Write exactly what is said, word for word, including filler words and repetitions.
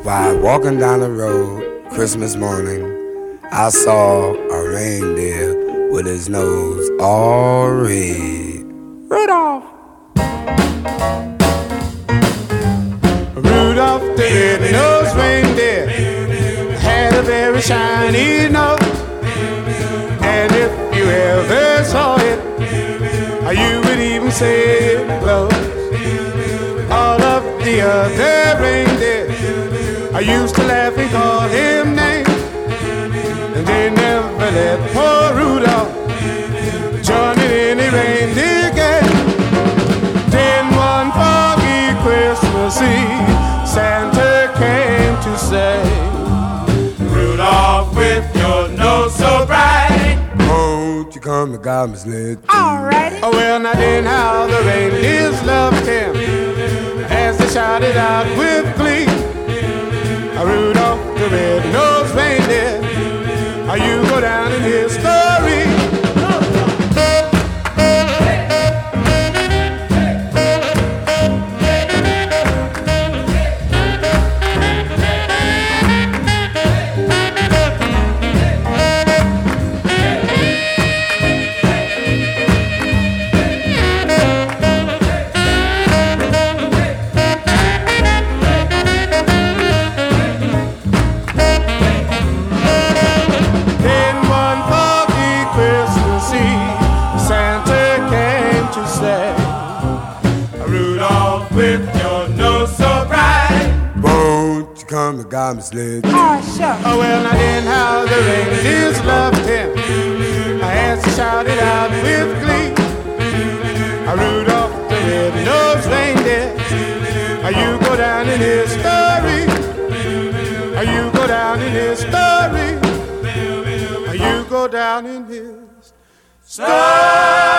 While walking down the road Christmas morning, I saw a reindeer with his nose all red. Rudolph! Rudolph the red-nosed reindeer had a very shiny nose, and if you ever saw it, you would even say it glows. All of the other reindeers I used to laugh and call him names, and they never let poor Rudolph join in any reindeer game. Then one foggy Christmas Eve, Santa came to say, Rudolph, with your nose so bright, won't you come to God's sled? Alrighty. Oh, well, now then how the reindeers loved him as they shouted out with glee, Rudolph the red-nosed reindeer, you go down in history. Come to God's sled. Oh, sure. Oh, well, now then how the reindeers loved him as he shouted out with glee, Rudolph the red-nosed reindeer, you go down in history. You go down in history. You go down in his story.